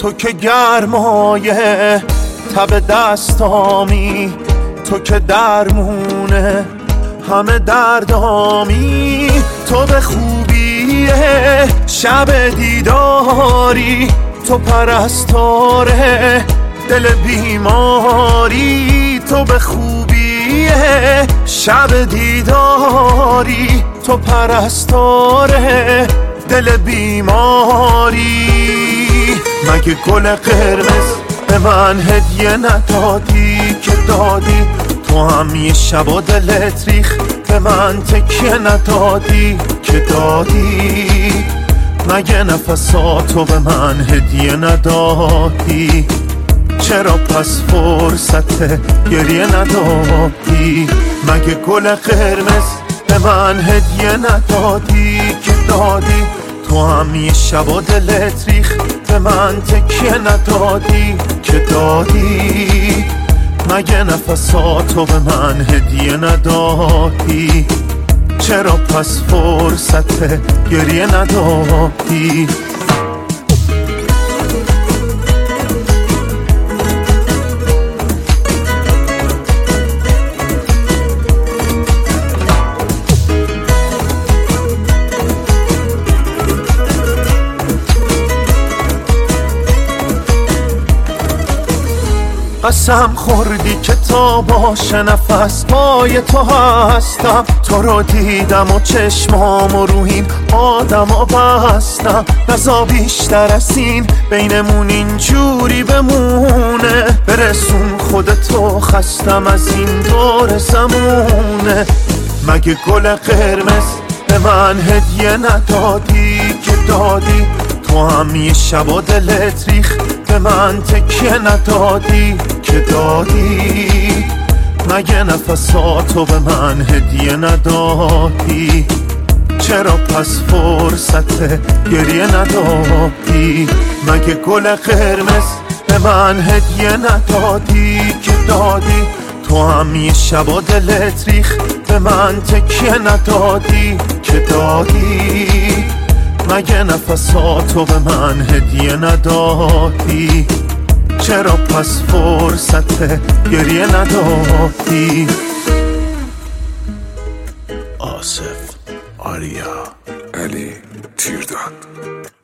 تو که گرمایه تب دستامی، تو که درمونه همه دردامی، تو به خوبی شب دیداری، تو پرستاره دل بیماری، تو به خوبی شب دیداری، تو پرستاره دل بیماری. مگه گل قرمز به من هدیه ندادی که دادی؟ تو هم یه شب و دلت ریخ به من تکیه ندادی که دادی؟ مگه نفساتو به من هدیه ندادی؟ چرا پس فرصت گریه ندادی؟ مگه گل قرمز به من هدیه ندادی که دادی؟ تو هم یه شب و دلت ریخ به من تکیه ندادی که دادی؟ مگه نفساتو به من هدیه ندادی؟ چرا پس فرصت گریه ندادی؟ قسم خوردی که تا باشه نفس پای تو هستم، تو رو دیدم و چشمامو رو این آدمو بستم. نزا بیشتر از این بینمون اینجوری بمونه، برسون خودتو خستم از این دور زمونه. مگه گل قرمز به من هدیه ندادی که دادی؟ تو هم یه شب و دلت ریخ به من تکیه ندادی که دادی؟ مگه نفساتو به من هدیه ندادی؟ چرا پس فرصت گریه ندادی؟ مگه گل قرمز به من هدیه ندادی که دادی؟ تو هم یه شب و دلت ریخ به من تکیه ندادی که دادی؟ مگه نفساتو به من هدیه ندادی؟ چرا پس فرصت گریه ندادی؟ آصف، آریا، علی تیرداد.